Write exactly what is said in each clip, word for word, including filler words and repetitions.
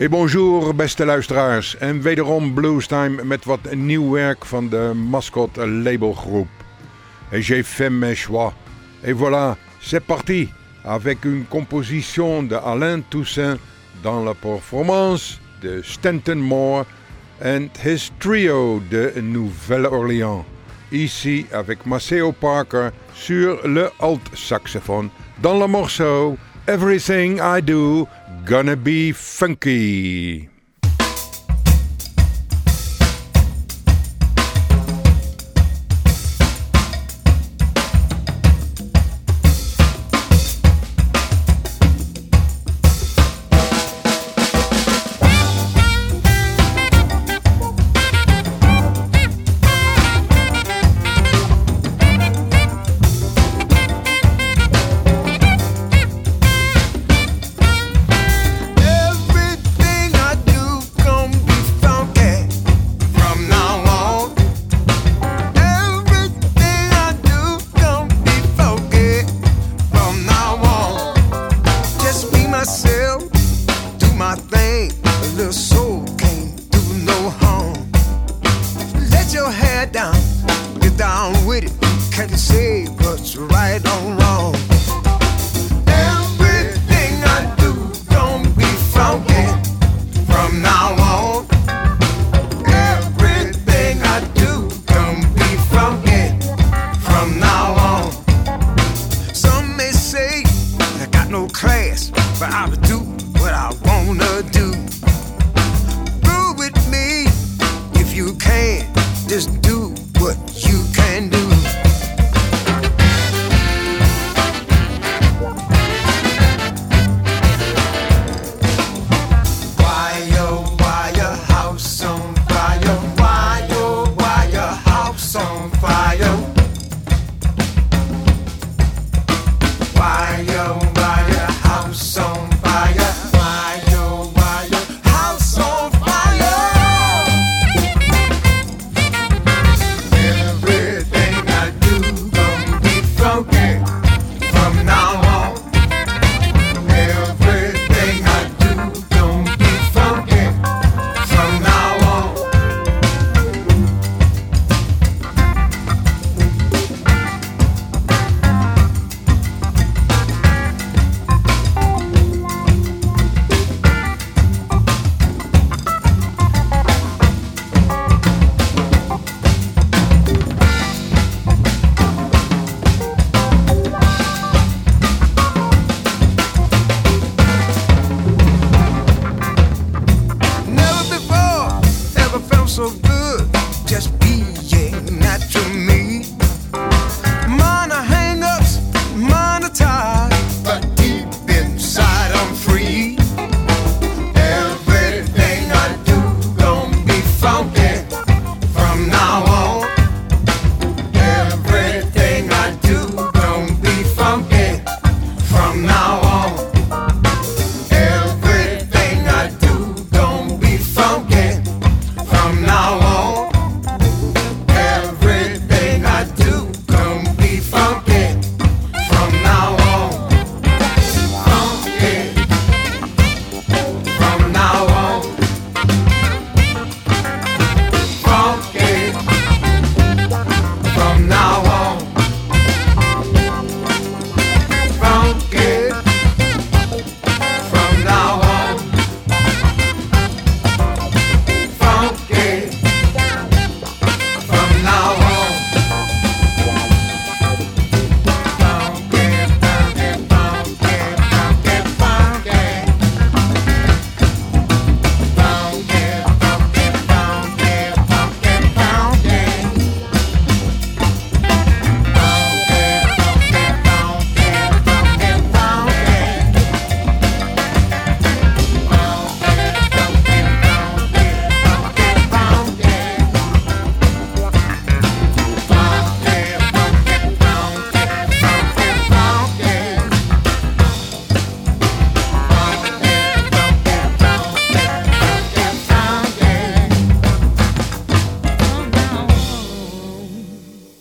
Hey, bonjour beste luisteraars en wederom Bluestime met wat nieuw werk van de Mascot labelgroep. Et j'ai fait mes choix. Et voilà, c'est parti avec une composition de Alain Toussaint dans la performance de Stanton Moore and his trio de Nouvelle-Orléans. Ici avec Maceo Parker sur le alt-saxophone dans le morceau Everything I Do Gonna Be Funky.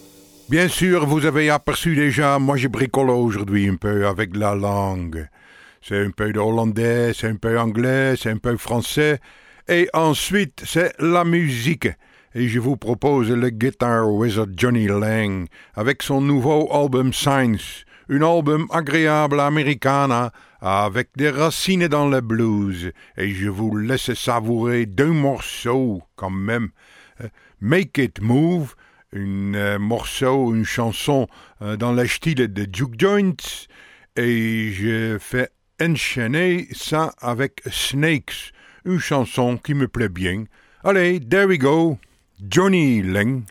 Bien sûr, vous avez aperçu déjà, moi je bricole aujourd'hui un peu avec la langue. c'est un peu de hollandais, c'est un peu anglais, c'est un peu français. Et ensuite, c'est la musique. Et je vous propose le Guitar Wizard Johnny Lang avec son nouveau album Science. Un album agréable americana avec des racines dans le blues. Et je vous laisse savourer deux morceaux quand même. Make It Move, un euh, morceau, une chanson euh, dans le style de Juke Joints. Et je fais enchaîner ça avec Snakes, une chanson qui me plaît bien. Allez, there we go, Johnny Lang.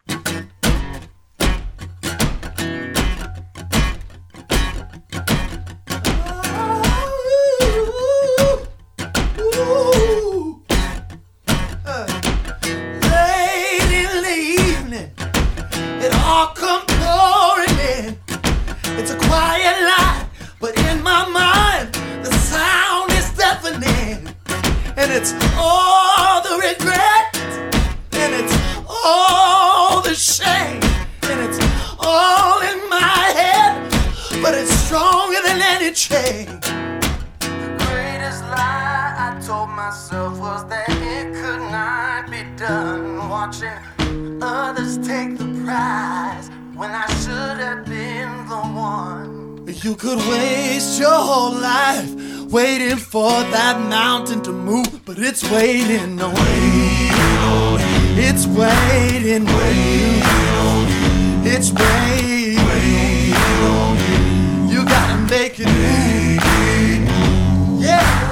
And it's all the regret, and it's all the shame, and it's all in my head, but it's stronger than any chain. The greatest lie I told myself was that it could not be done. Watching others take the prize when I should have been the one. You could waste your whole life waiting for that mountain to move, but it's waiting on you. It's waiting on you. It's waiting on you. You gotta make it move. Yeah.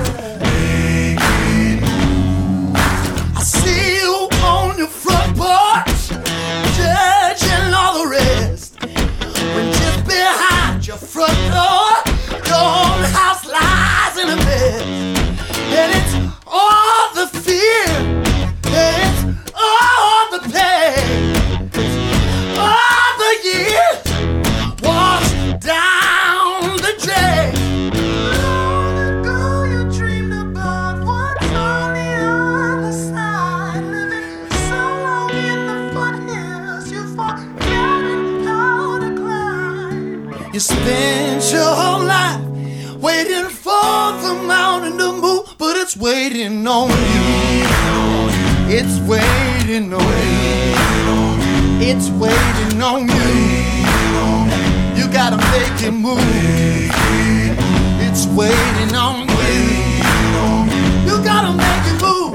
I see you on your front porch, judging all the rest, when just behind your front door, your own house lies in a mess. And it's all the fear, and it's all the pain, it's all the years washed down the drain. Long ago you dreamed about what's on the other side, living so long in the foothills you forgot how to climb. You spent your whole life waiting for the mountain to move, but it's waiting on you. It's waiting on you. It's waiting on you. You gotta make it move. It's waiting on you. You gotta make it move.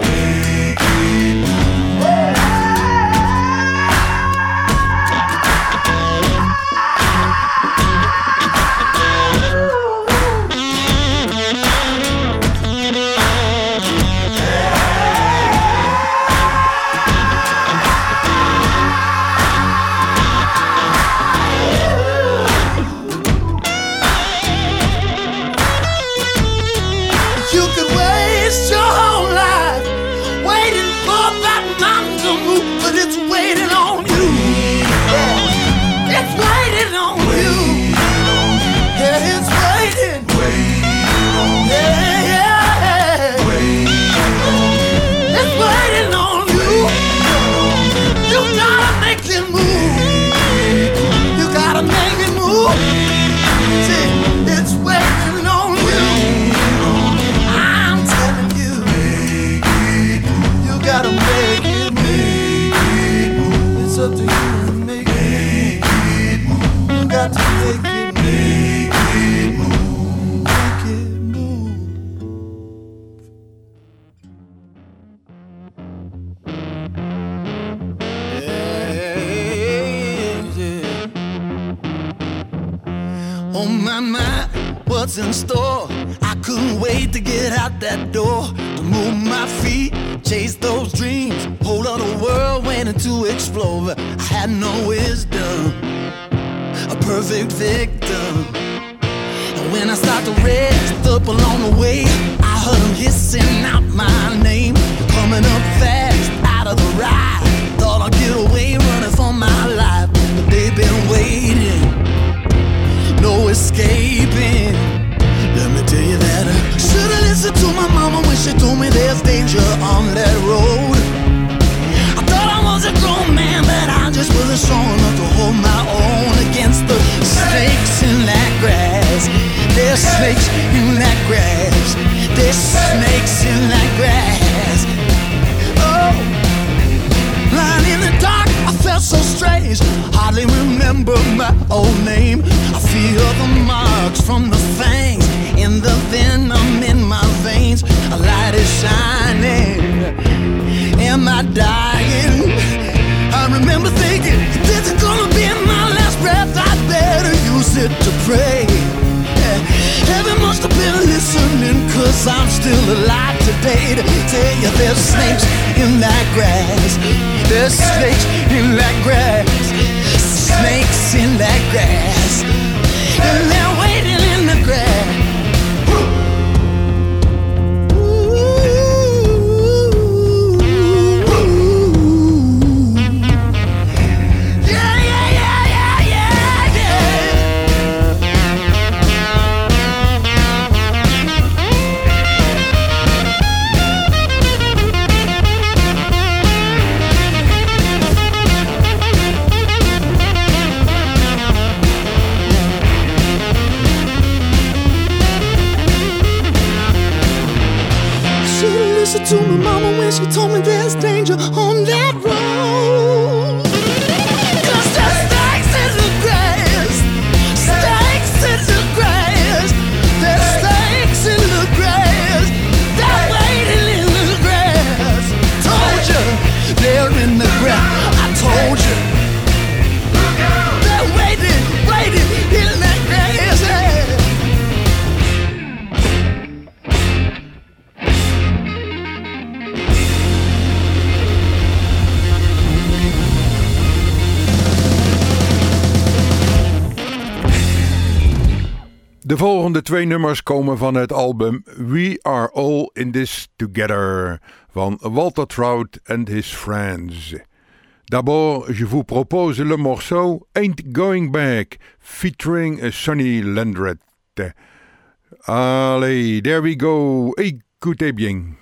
What's in store? I couldn't wait to get out that door, to move my feet, chase those dreams, whole other world waiting to explore. But I had no wisdom, a perfect victim. And when I start to rest up along the way, I heard them hissing out my name, coming up fast out of the ride. Thought I'd get away running for my life, but they've been waiting, no escaping. Let me tell you that I should've listened to my mama when she told me there's danger on that road. I thought I was a grown man, but I just wasn't strong enough to hold my own against the snakes in that grass. There's snakes in that old name. I feel the marks from the fangs in the venom in my veins. A light is shining. Am I dying? I remember thinking, this is gonna be my last breath. I'd better use it to pray. Yeah. Heaven must have been listening, cause I'm still alive today to tell you there's snakes in that grass. There's snakes in that grass. Snakes in that grass. And they're waiting in the grass. To my mama when she told me there's danger on that road. Cause there's snakes in the grass. Snakes in the grass. There's snakes in the grass. They're waiting in the grass. Told you, they're in the grass. I told you. They're waiting, waiting in that grass. Yeah. De volgende twee nummers komen van het album We Are All In This Together van Walter Trout and His Friends. D'abord, je vous propose le morceau Ain't Going Back featuring Sonny Landreth. Allez, there we go. Écoutez bien.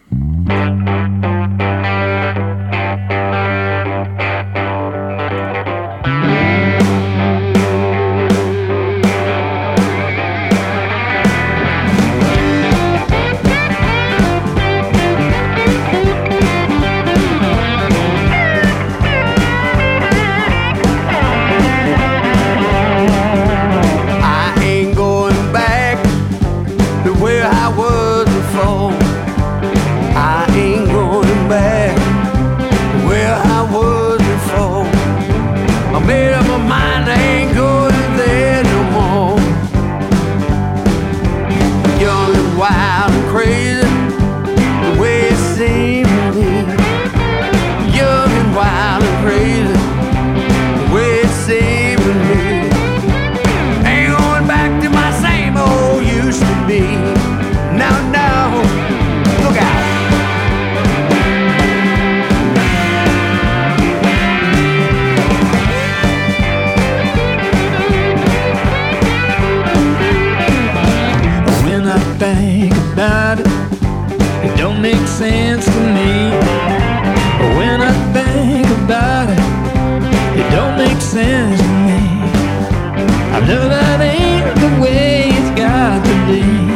Sense to me. When I think about it, it don't make sense to me. I know that ain't the way it's got to be.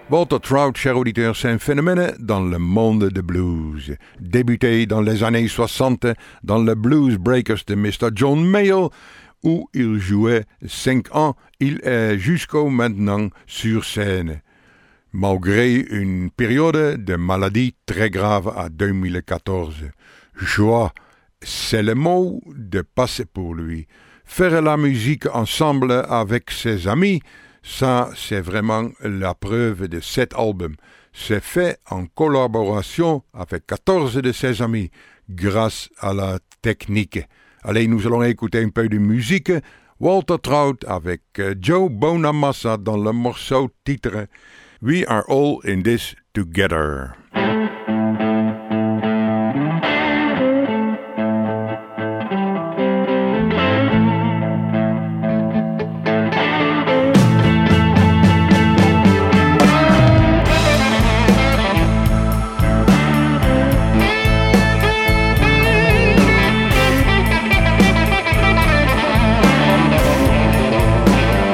Walter Trout, cher auditeur, c'est un phénomène dans le monde de blues. Débuté dans les années soixante dans le Blues Breakers de mister John Mayall, où il jouait cinq ans, il est jusqu'au maintenant sur scène. Malgré une période de maladie très grave en deux mille quatorze. Joie, c'est le mot de passer pour lui. Faire la musique ensemble avec ses amis, ça, c'est vraiment la preuve de cet album. C'est fait en collaboration avec quatorze de ses amis, grâce à la technique. Allez, nous allons écouter un peu de musique. Walter Trout avec Joe Bonamassa dans le morceau titre We Are All in This Together.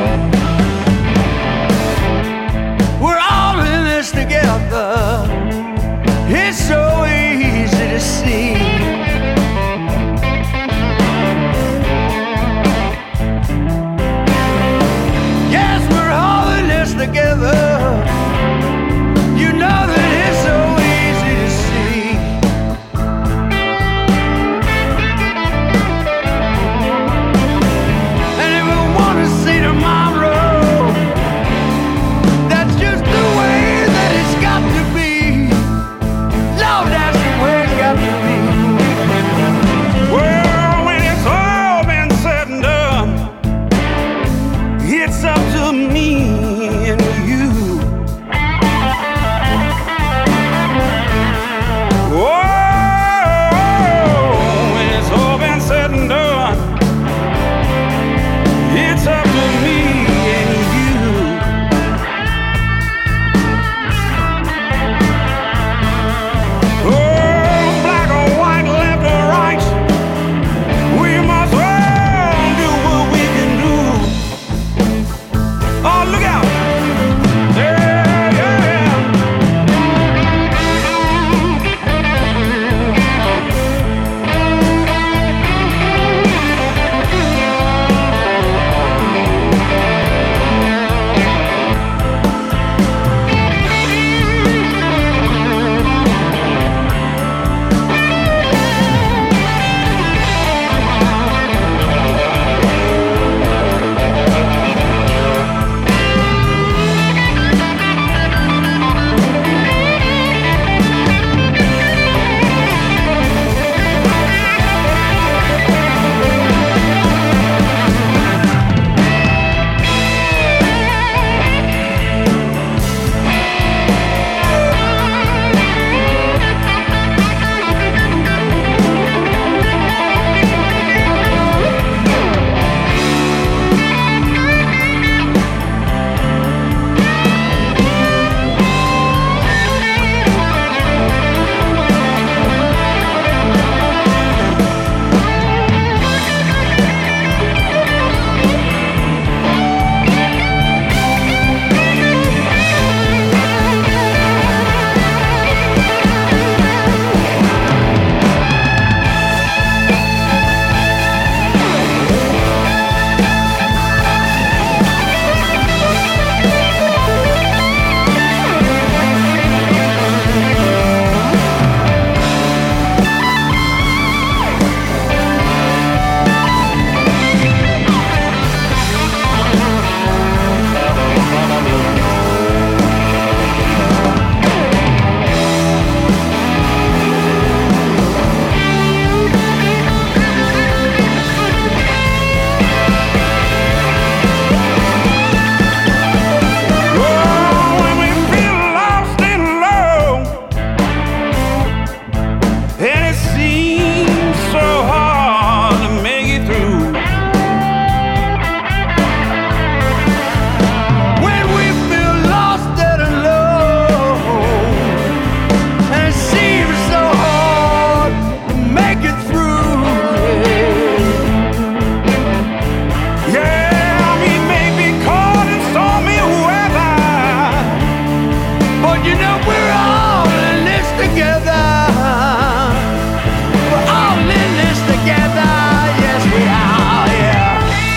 We're all in this together. But you know we're all in this together. We're all in this together. Yes, we are, yeah.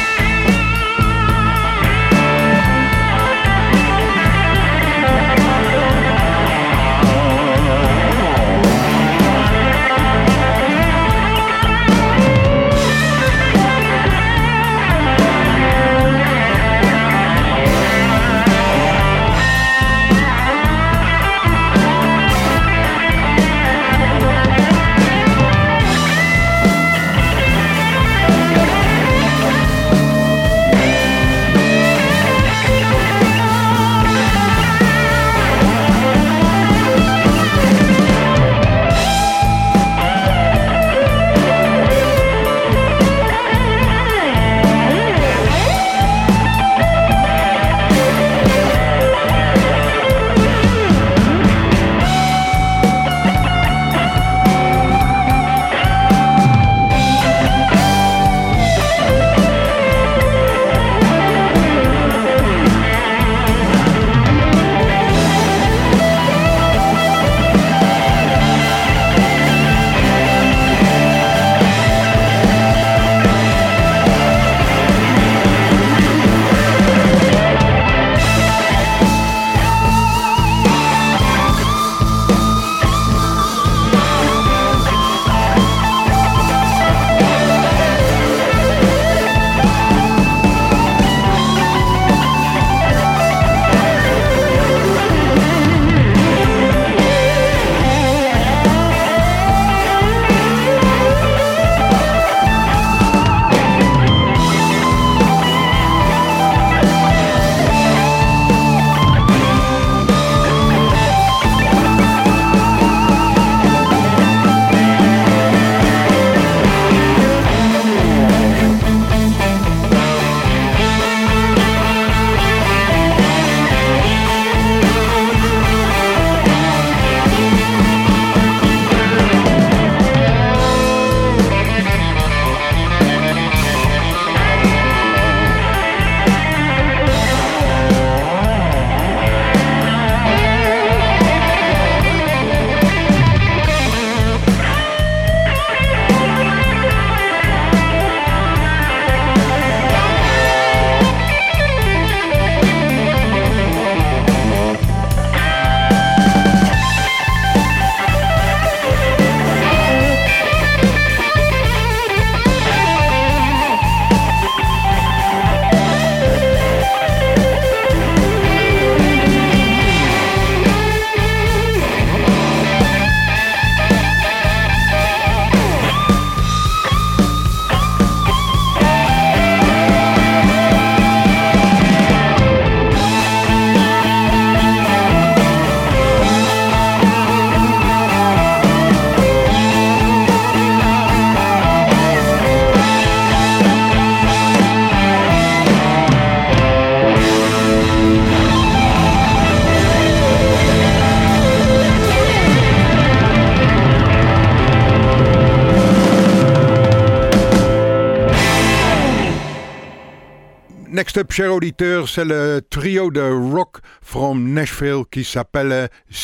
Next up, chers auditeurs, c'est le trio de rock from Nashville qui s'appelle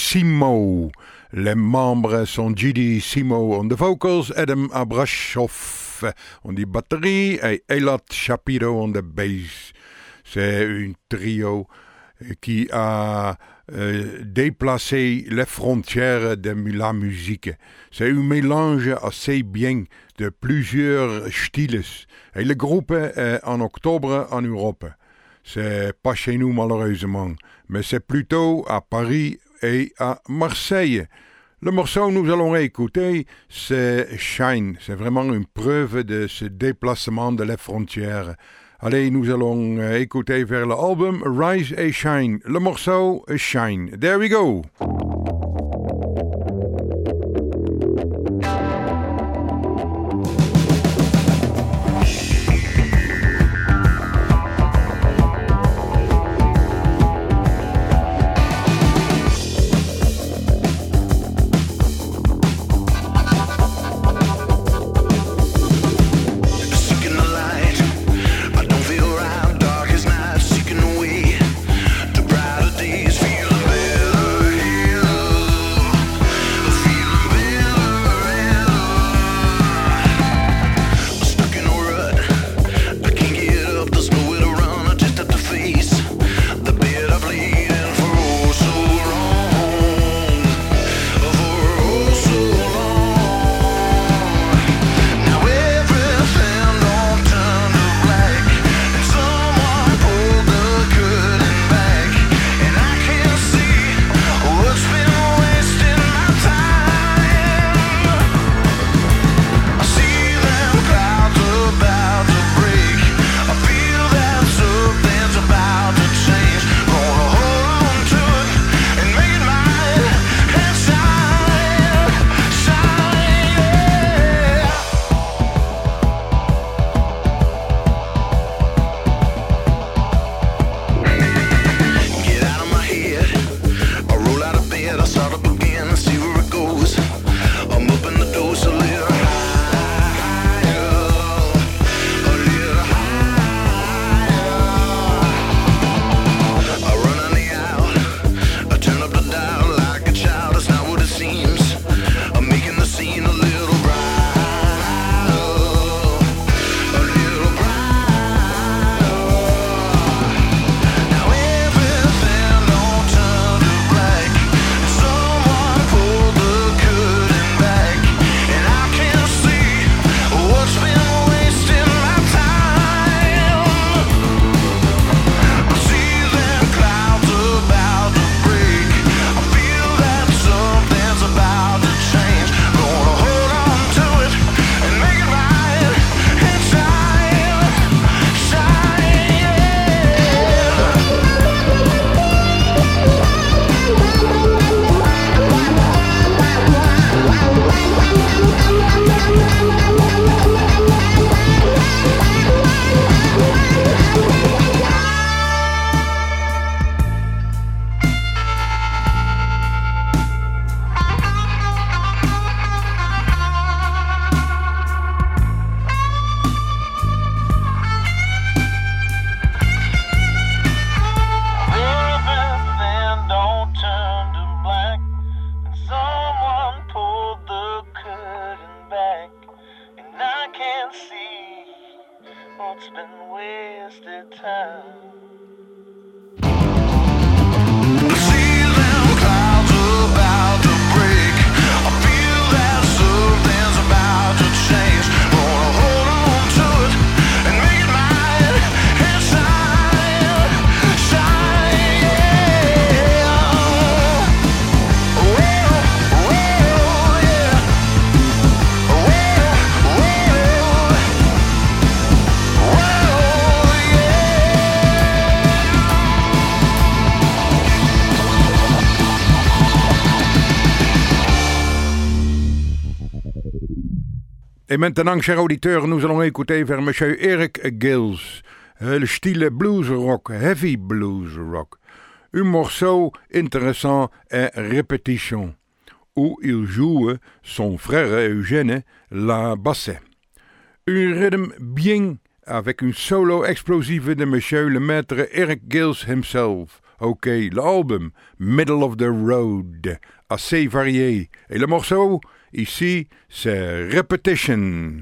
Simo. Les membres sont G D Simo on the vocals, Adam Abrashoff on the batterie et Elot Shapiro on the bass. C'est un trio qui a euh, déplacé les frontières de la musique. C'est un mélange assez bien de plusieurs styles. Et le groupe est en octobre en Europe. C'est pas chez nous malheureusement, mais c'est plutôt à Paris et à Marseille. Le morceau que nous allons écouter, c'est Shine. C'est vraiment une preuve de ce déplacement de les frontières. Allez, nous allons écouter vers l'album Rise and Shine. Le morceau Shine. There we go. Dark as night, seeking a way to brighter days. Feel better. Et maintenant, chers auditeurs, nous allons écouter vers Monsieur Eric Gills, le style blues rock, heavy blues rock. Un morceau intéressant est Répétition, où il joue son frère Eugène la basse. Un rythme bien avec un solo explosif de Monsieur le maître Eric Gills himself. Ok, l'album Middle of the Road, assez varié. Et le morceau, ici, c'est Repetition.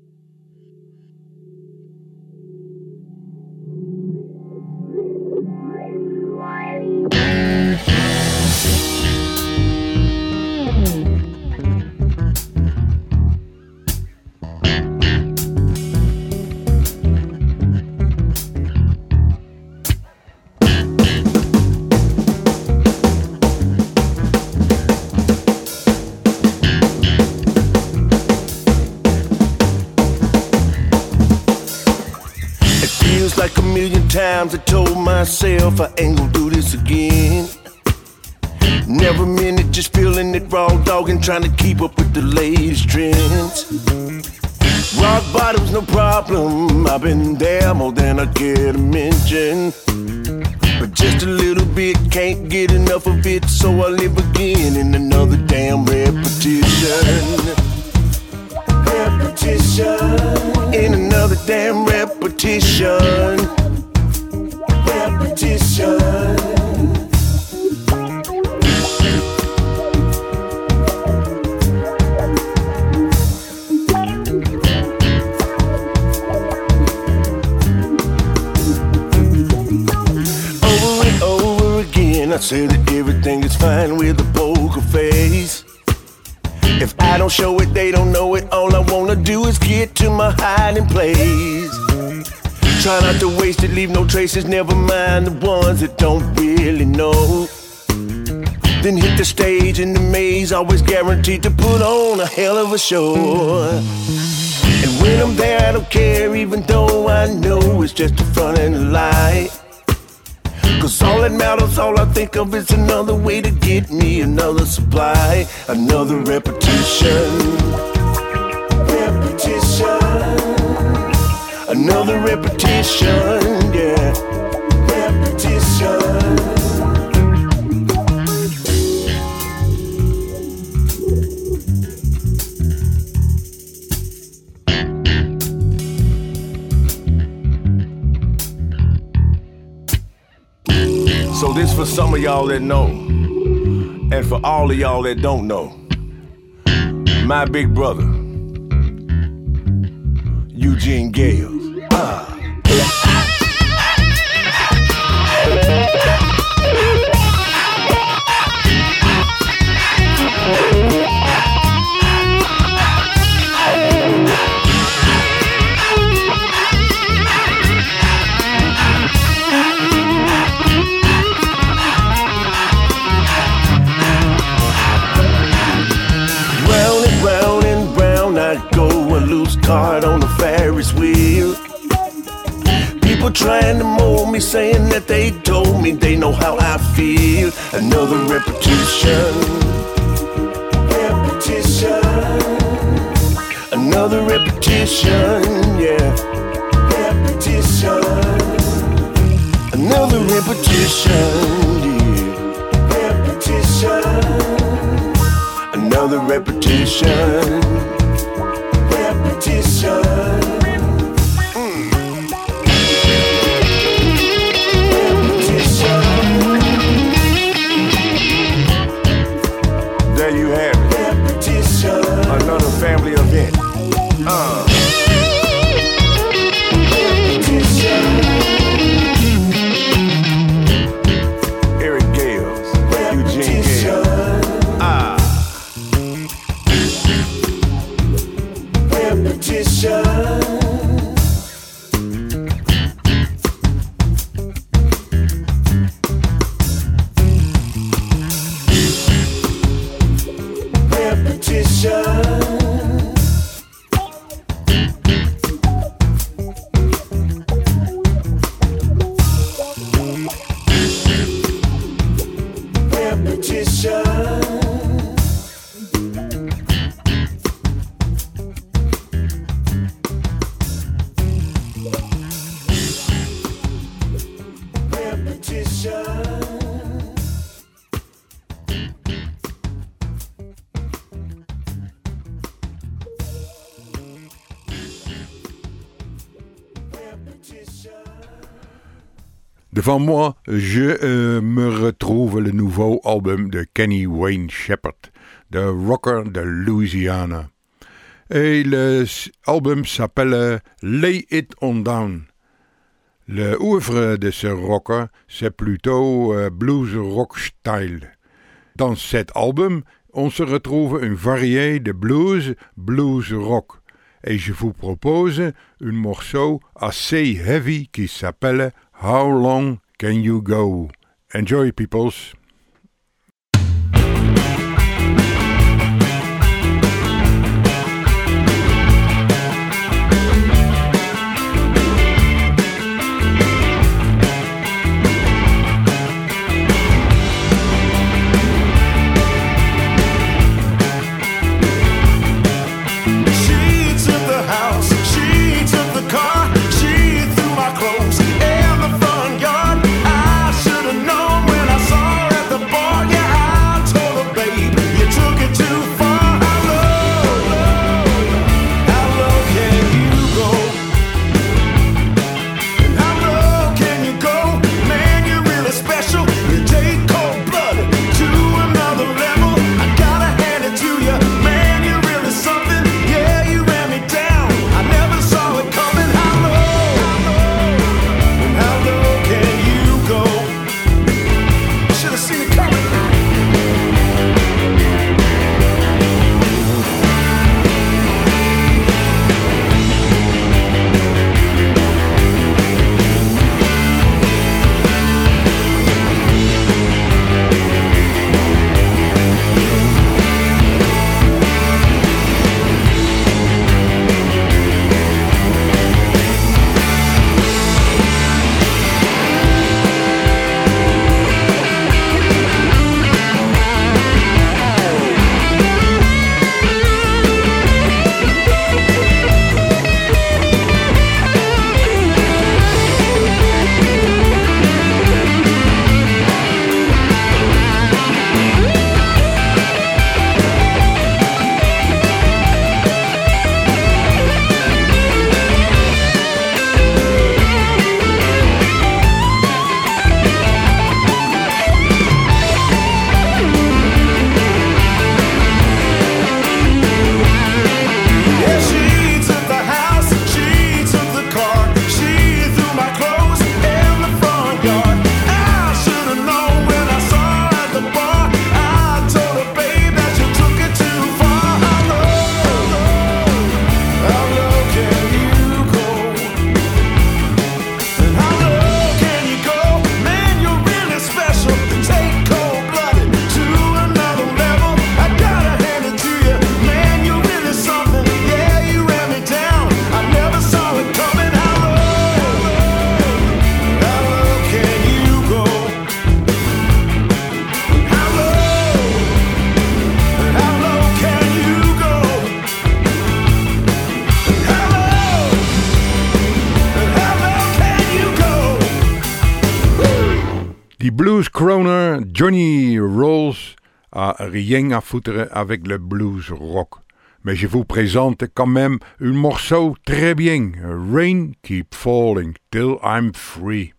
Like a million times I told myself I ain't gonna do this again. Never meant it, just feeling it raw dog and trying to keep up with the latest trends. Rock bottom's no problem, I've been there more than I care to mention. But just a little bit, can't get enough of it, so I live again in another damn repetition. Repetition. In another damn repetition. Repetition. Over and over again, I say that everything is fine with a poker face. If I don't show it, they don't know it. All I wanna do is get to my hiding place. Try not to waste it, leave no traces. Never mind the ones that don't really know. Then hit the stage in the maze, always guaranteed to put on a hell of a show. And when I'm there, I don't care, even though I know it's just a front and a lie. Cause all that matters, all I think of is another way to get me another supply. Another repetition. Repetition. Another repetition, yeah. Repetition. So this for some of y'all that know, and for all of y'all that don't know, my big brother, Eugene Gales. Ah. Card on the Ferris wheel. People trying to mold me, saying that they told me they know how I feel. Another repetition. Repetition. Another repetition, yeah. Repetition. Another repetition, yeah. Repetition. Another repetition. Repetition. Mm. Repetition. There you have it. Repetition. Another family event. Uh. Repetition. Eric Gales. Eugene Gales. Ah. Repetition. Repetition. Devant moi, je euh, me retrouve le nouveau album de Kenny Wayne Shepherd, de rocker de Louisiana. Et l'album s'appelle Lay It On Down. Le oeuvre de ce rocker, c'est plutôt euh, blues rock style. Dans cet album, on se retrouve une variété de blues, blues rock. Et je vous propose un morceau assez heavy qui s'appelle How Long Can You Go? Enjoy, peoples! Blues crooner Johnny Rolls a rien à foutre avec le blues rock. Mais je vous présente quand même un morceau très bien, Rain Keep Falling Till I'm Free.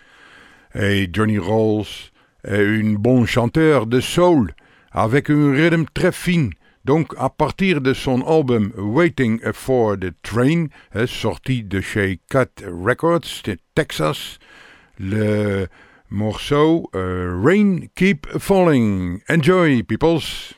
Et Johnny Rolls est un bon chanteur de soul, avec un rythme très fin. Donc à partir de son album Waiting for the Train, sorti de chez Cat Records de Texas, le morceau uh, Rain Keep Falling. Enjoy, peoples!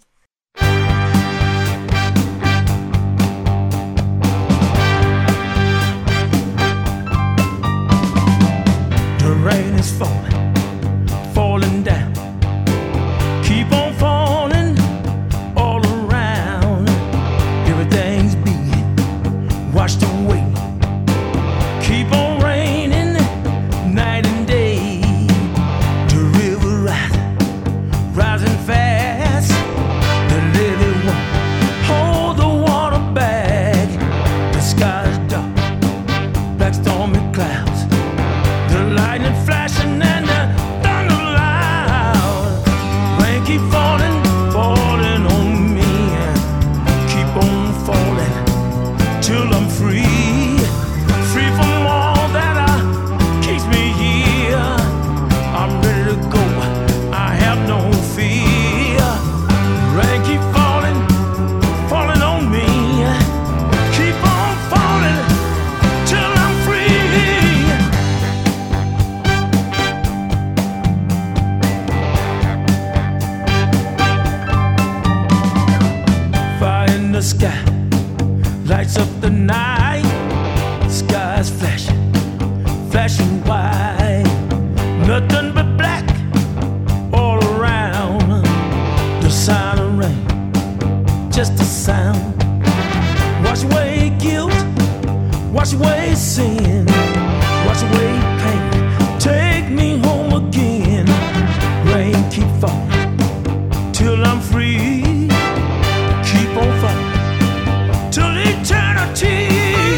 The rain is falling, falling down. Keep on falling all around. Everything's being washed away. Keep on raining night and day. The river rising, rising fast. The lily won't hold the water back. The sky's dark, black stormy clouds. The lightning flashing and the thunder light. the sky lights up the night. The sky's flashing, flashing white. Nothing but black all around. The sound of rain, just a sound. Wash away guilt, wash away sin, wash away pain. Take me home again. Rain keep falling till I'm free. Keep on falling till eternity.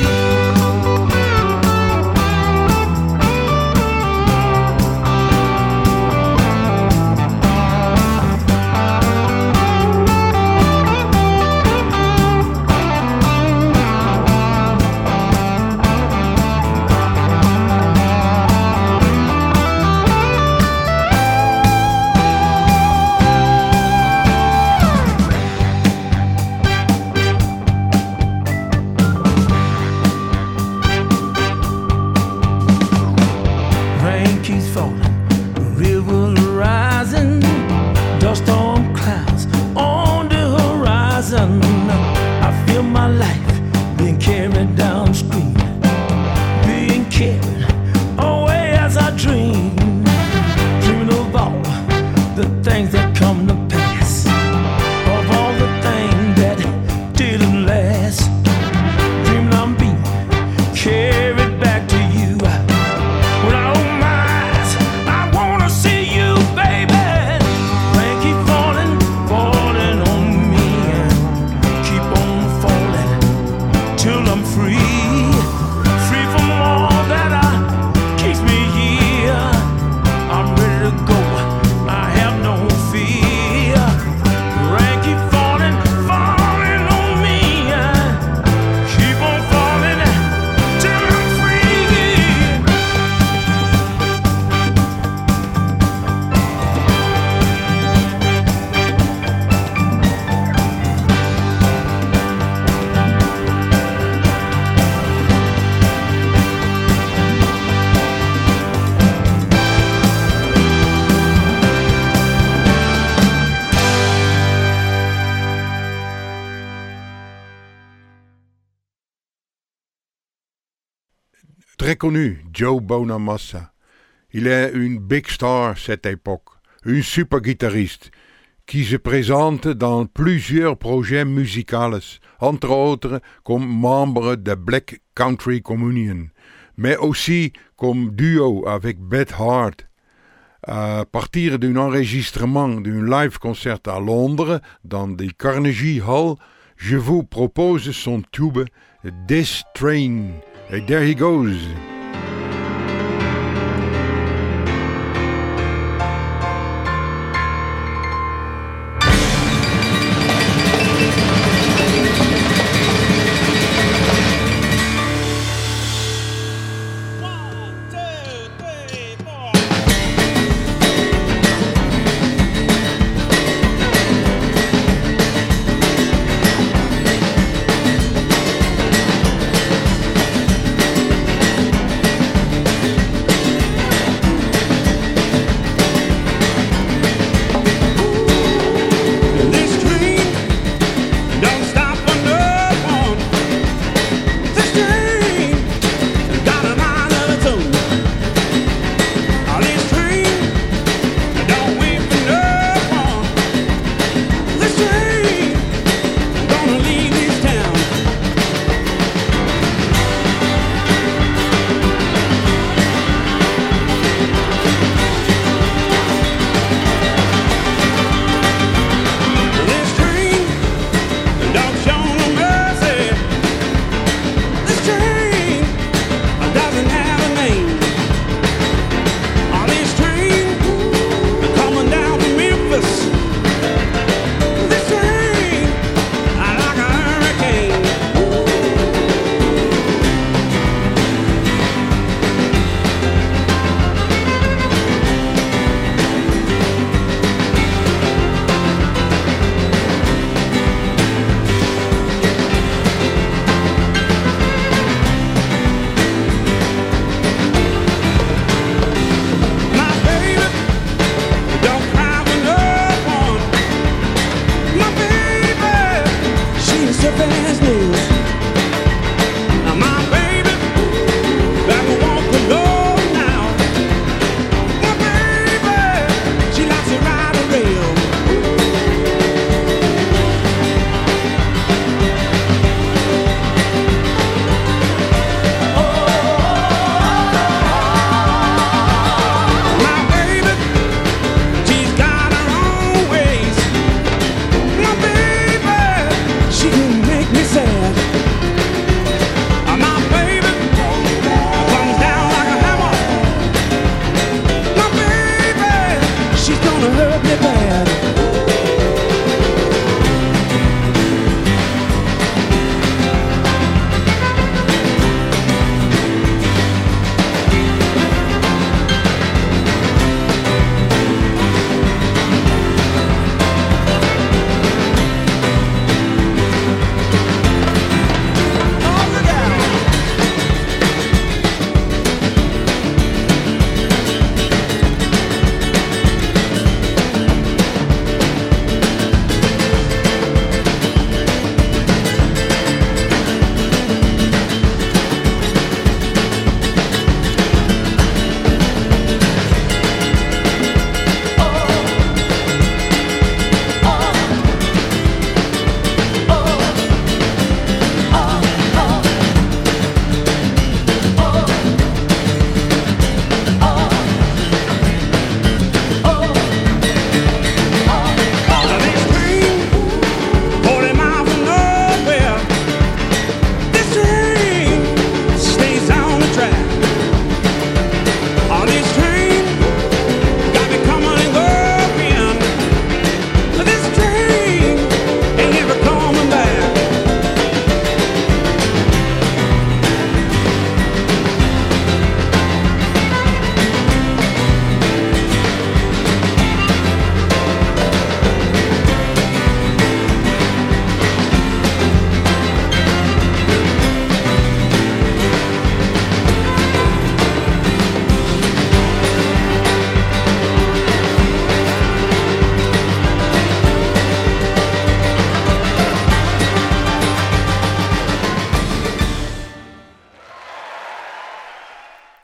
Très connu, Joe Bonamassa. Il est une big star cette époque, un super guitariste qui se présente dans plusieurs projets musicaux, entre autres comme membre de Black Country Communion, mais aussi comme duo avec Beth Hart. À partir d'un enregistrement d'un live concert à Londres, dans le Carnegie Hall, je vous propose son tube This Train. And there he goes. Thank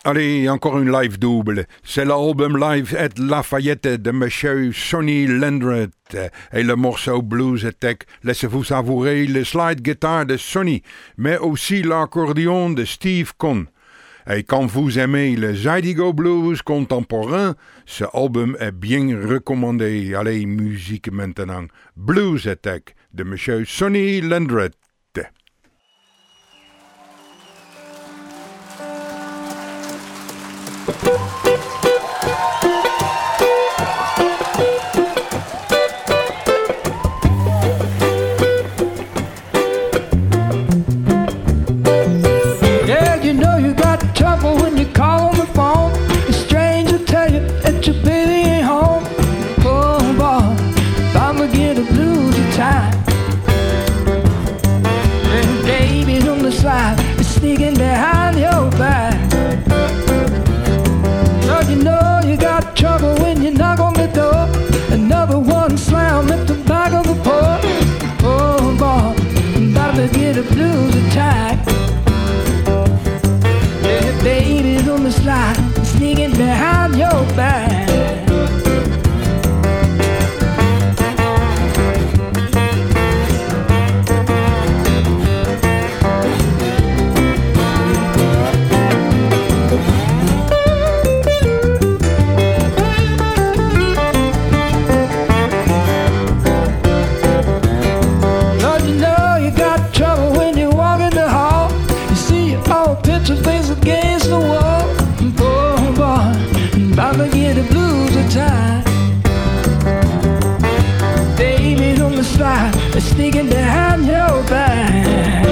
Allez, encore une live double. C'est l'album Live at Lafayette de Monsieur Sonny Landreth. Et le morceau Blues Attack, laissez-vous savourer le slide guitar de Sonny, mais aussi l'accordéon de Steve Conn. Et quand vous aimez le Zydeco Blues contemporain, ce album est bien recommandé. Allez, musique maintenant. Blues Attack de Monsieur Sonny Landreth. Yeah, you know you got trouble when you call on the phone. The stranger tell you that your baby ain't home. Oh boy, I'ma get a blues time. And baby's on the side, it's sneaking behind your back. So you know you got trouble when you knock on the door. Another one slam at the back of the porch. Oh boy, I'm about to get a blues attack. Yeah, baby's on the slide, sneaking behind your back. Against the wall, poor boy, about to get a blues attack. Baby's on the slide, sneaking behind your back.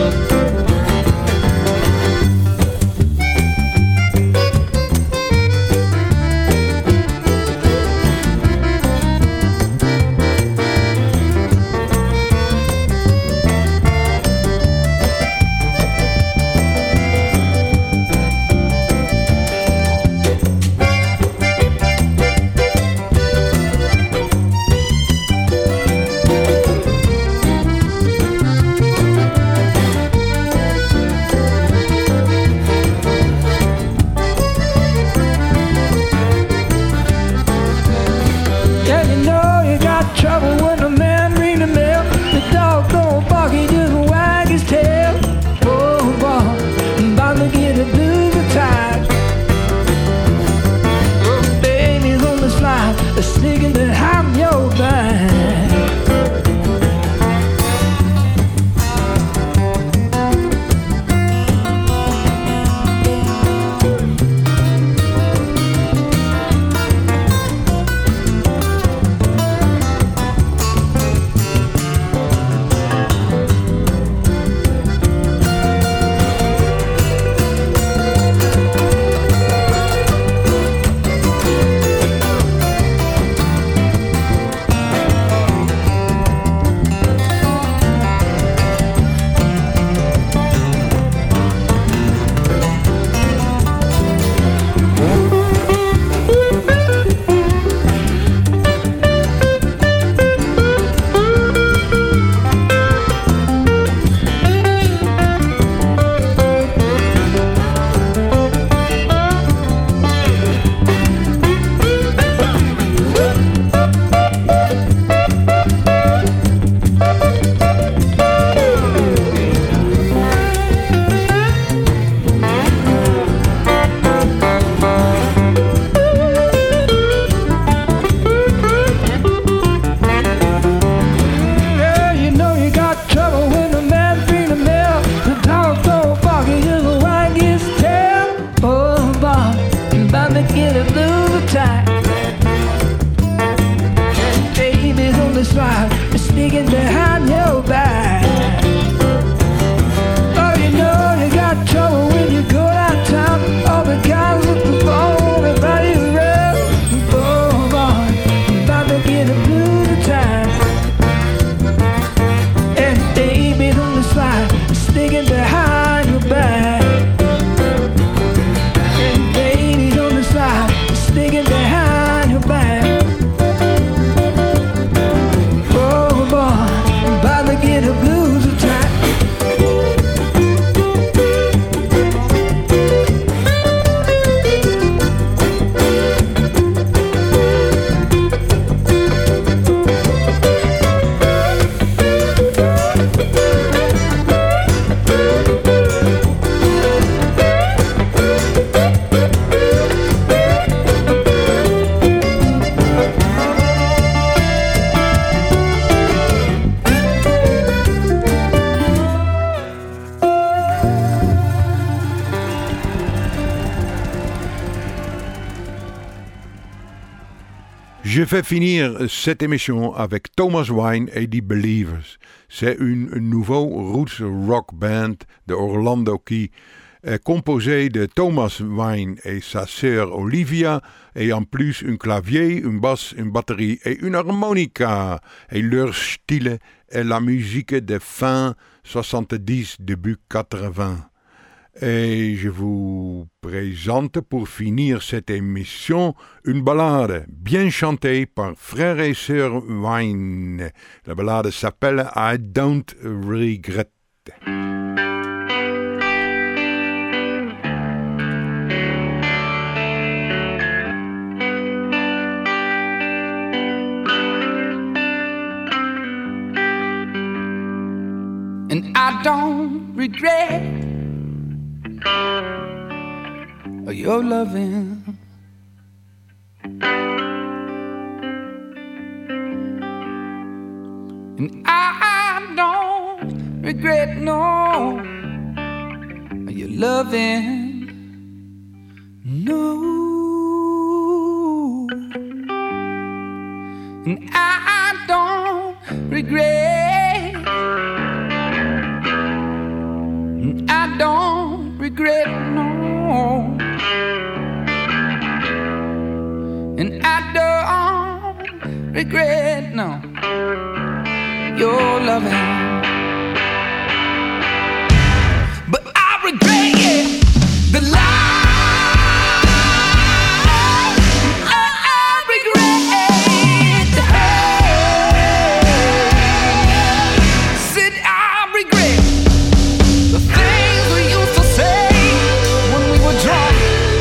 Get a blue Je vais finir cette émission avec Thomas Wine et The Believers. C'est une nouveau roots rock band de Orlando qui est composée de Thomas Wine et sa sœur Olivia et en plus un clavier, une basse, une batterie et une harmonica. Et leur style est la musique de fin soixante-dix, début quatre-vingts. Et je vous présente pour finir cette émission une ballade bien chantée par frère et sœur Wine. La ballade s'appelle I Don't Regret. And I don't regret your loving. And I don't regret no your loving. No. And I don't regret. And I don't regret no. And I don't regret, no, your loving. But I regret, yeah, the lie. I regret the hate. Said I regret the things we used to say when we were drunk.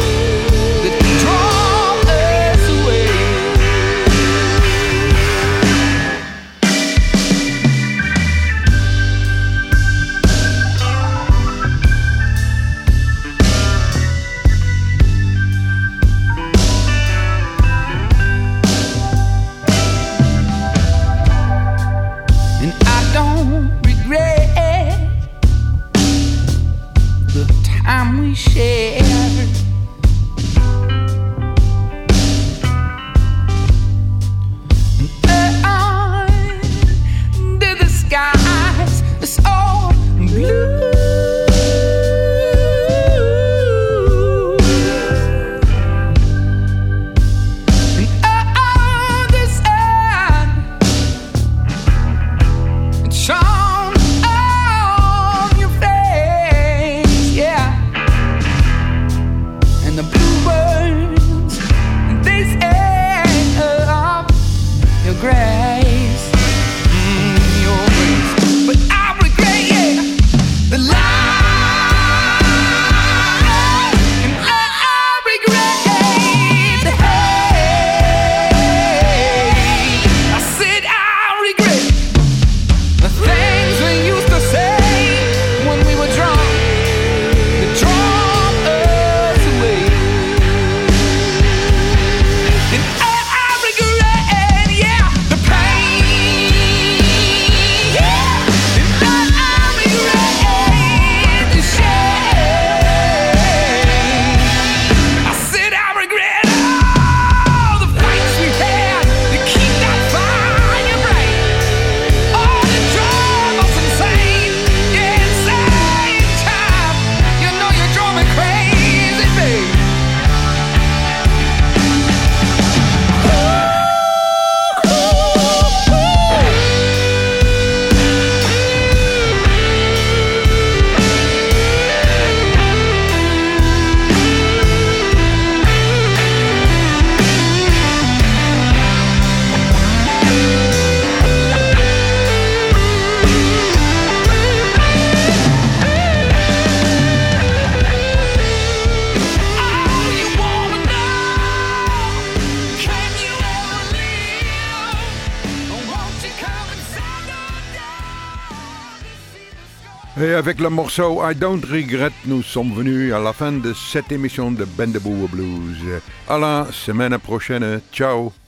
Et avec le morceau I Don't Regret, nous sommes venus à la fin de cette émission de Bendeboer Blues. À la semaine prochaine. Ciao.